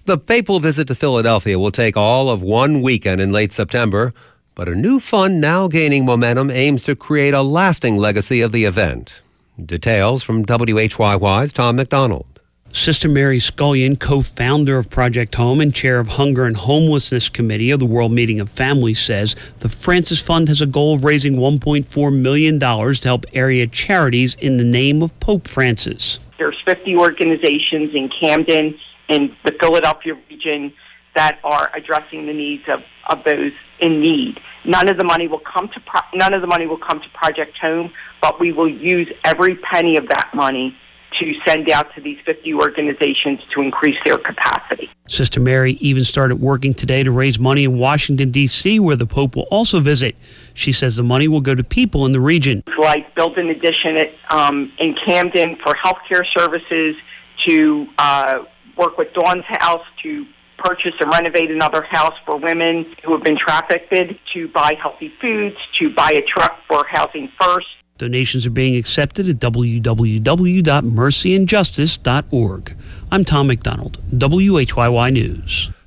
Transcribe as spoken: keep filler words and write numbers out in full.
The papal visit to Philadelphia will take all of one weekend in late September, but a new fund now gaining momentum aims to create a lasting legacy of the event. Details from W H Y Y's Tom McDonald. Sister Mary Scullion, co-founder of Project Home and chair of Hunger and Homelessness Committee of the World Meeting of Families, says the Francis Fund has a goal of raising one point four million dollars to help area charities in the name of Pope Francis. There's fifty organizations in Camden in the Philadelphia region that are addressing the needs of, of those in need. None of the money will come to pro- none of the money will come to Project Home, but we will use every penny of that money to send out to these fifty organizations to increase their capacity. Sister Mary even started working today to raise money in Washington, D C, where the Pope will also visit. She says the money will go to people in the region. Like build an addition at, um, in Camden for healthcare services, to uh, work with Dawn's House to purchase and renovate another house for women who have been trafficked, to buy healthy foods, to buy a truck for Housing First. Donations are being accepted at w w w dot mercy and justice dot org. I'm Tom McDonald, W H Y Y News.